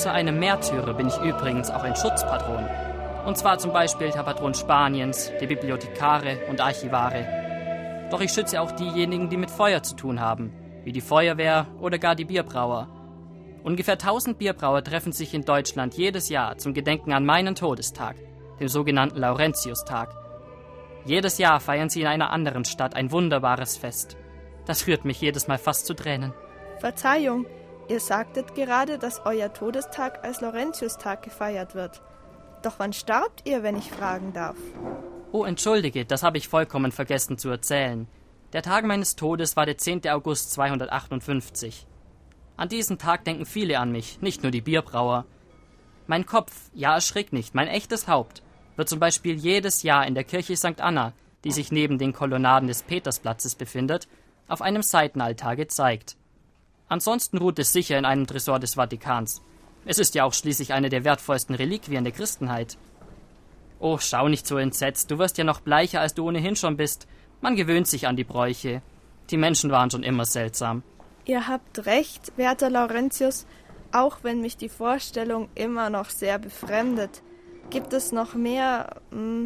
Außer einem Märtyrer bin ich übrigens auch ein Schutzpatron. Und zwar zum Beispiel der Patron Spaniens, der Bibliothekare und Archivare. Doch ich schütze auch diejenigen, die mit Feuer zu tun haben, wie die Feuerwehr oder gar die Bierbrauer. Ungefähr 1000 Bierbrauer treffen sich in Deutschland jedes Jahr zum Gedenken an meinen Todestag, dem sogenannten Laurentiustag. Jedes Jahr feiern sie in einer anderen Stadt ein wunderbares Fest. Das rührt mich jedes Mal fast zu Tränen. Verzeihung, ihr sagtet gerade, dass euer Todestag als Laurentiustag gefeiert wird. Doch wann starbt ihr, wenn ich fragen darf? Oh, entschuldige, das habe ich vollkommen vergessen zu erzählen. Der Tag meines Todes war der 10. August 258. An diesem Tag denken viele an mich, nicht nur die Bierbrauer. Mein Kopf, ja erschrick nicht, mein echtes Haupt, wird zum Beispiel jedes Jahr in der Kirche St. Anna, die sich neben den Kolonnaden des Petersplatzes befindet, auf einem Seitenaltar gezeigt. Ansonsten ruht es sicher in einem Tresor des Vatikans. Es ist ja auch schließlich eine der wertvollsten Reliquien der Christenheit. Oh, schau nicht so entsetzt, du wirst ja noch bleicher, als du ohnehin schon bist. Man gewöhnt sich an die Bräuche. Die Menschen waren schon immer seltsam. Ihr habt recht, werter Laurentius, auch wenn mich die Vorstellung immer noch sehr befremdet. Gibt es noch mehr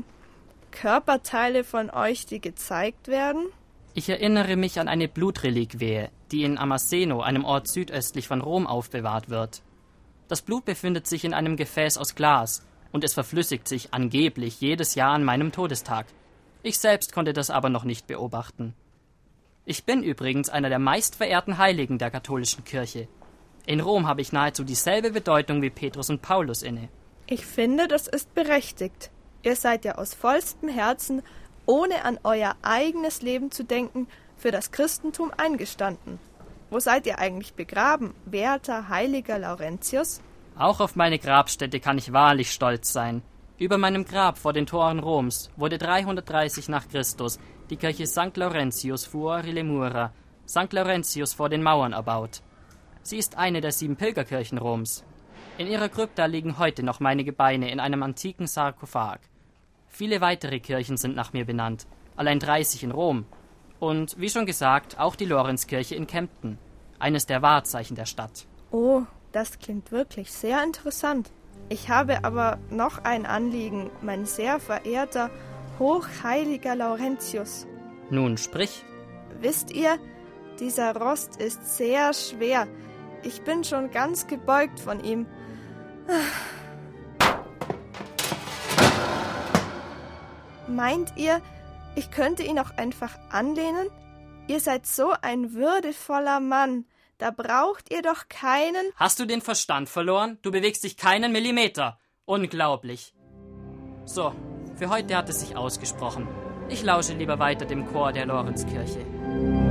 Körperteile von euch, die gezeigt werden? Ich erinnere mich an eine Blutreliquie, die in Amaseno, einem Ort südöstlich von Rom, aufbewahrt wird. Das Blut befindet sich in einem Gefäß aus Glas und es verflüssigt sich angeblich jedes Jahr an meinem Todestag. Ich selbst konnte das aber noch nicht beobachten. Ich bin übrigens einer der meistverehrten Heiligen der katholischen Kirche. In Rom habe ich nahezu dieselbe Bedeutung wie Petrus und Paulus inne. Ich finde, das ist berechtigt. Ihr seid ja aus vollstem Herzen, ohne an euer eigenes Leben zu denken, für das Christentum eingestanden. Wo seid ihr eigentlich begraben, werter, heiliger Laurentius? Auch auf meine Grabstätte kann ich wahrlich stolz sein. Über meinem Grab vor den Toren Roms wurde 330 nach Christus die Kirche St. Laurentius fuori le mura, St. Laurentius vor den Mauern erbaut. Sie ist eine der 7 Pilgerkirchen Roms. In ihrer Krypta liegen heute noch meine Gebeine in einem antiken Sarkophag. Viele weitere Kirchen sind nach mir benannt, allein 30 in Rom. Und, wie schon gesagt, auch die Lorenzkirche in Kempten, eines der Wahrzeichen der Stadt. Oh, das klingt wirklich sehr interessant. Ich habe aber noch ein Anliegen, mein sehr verehrter, hochheiliger Laurentius. Nun, sprich. Wisst ihr, dieser Rost ist sehr schwer. Ich bin schon ganz gebeugt von ihm. Meint ihr, ich könnte ihn auch einfach anlehnen? Ihr seid so ein würdevoller Mann. Da braucht ihr doch keinen... Hast du den Verstand verloren? Du bewegst dich keinen Millimeter. Unglaublich. So, für heute hat es sich ausgesprochen. Ich lausche lieber weiter dem Chor der Lorenzkirche.